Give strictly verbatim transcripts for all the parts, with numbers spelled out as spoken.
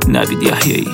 نوید یحیایی.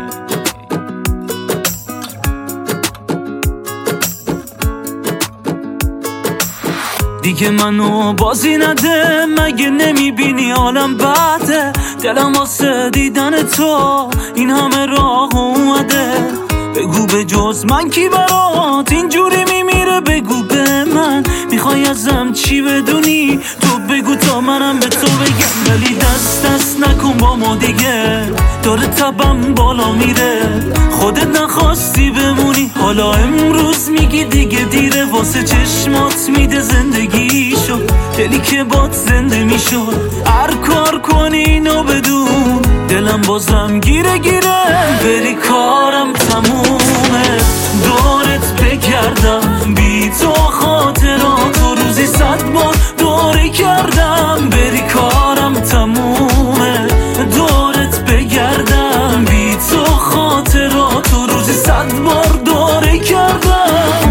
دیگه منو بازی نده، مگه نمیبینی حالم بده؟ دلم واسه دیدن تو این همه راه اومده. بگو به جز من کی برات اینجوری میمیره؟ بگو به من میخوای ازم چی بدونی؟ تو بگو تا منم به تو بگم، ولی دست دست نکن با ما دیگه، داره تبم بالا میره. خودت نخواستی بمونی، حالا امروز میگی دیگه دیره. واسه چشمات میده زندگی شد، دلی که بات زنده میشد. هر کار کنی اینو بدون، دلم بازم گیره گیره. بری کارم تمومه، دورت بگردم بی تو خاطراتو روزی صد بار دوره کردم. بری کارم تمومه، دورت بگردم بی تو خاطراتو روزی صد بار دوره کردم.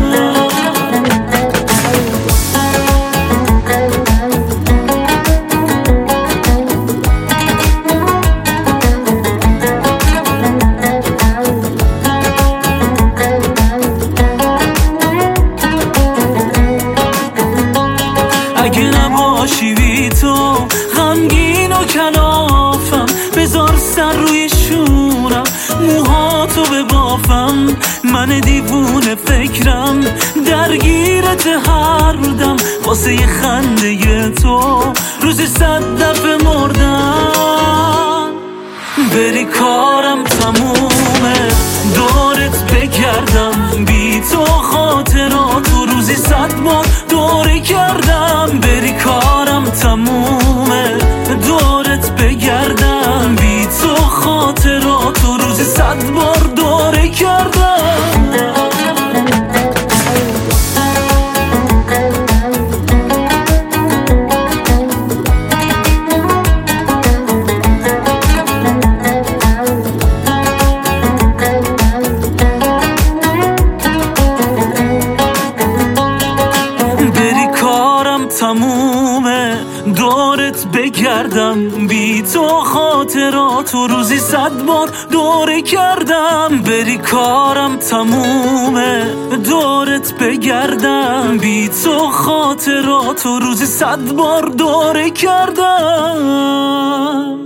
اگه نباشی بی تو غمگین و کلافم، بذار سر روی شورم موهاتو ببافم. من دیوونه فکرم درگیرت هر دم، واسه یه خنده تو روزی صد دفعه مردم. بری کارم تمومه، دورت بگردم بی تو خاطراتو روزی صد بار دوره کردم. بری کارم تمومه، دورت بگردم بی تو خاطراتو روزی صد بار دوره کردم. تمومه، دورت بگردم بی تو خاطراتو روزی صد بار دوره کردم. بری کارم تمومه، دورت بگردم بی تو خاطراتو روزی صد بار دوره کردم.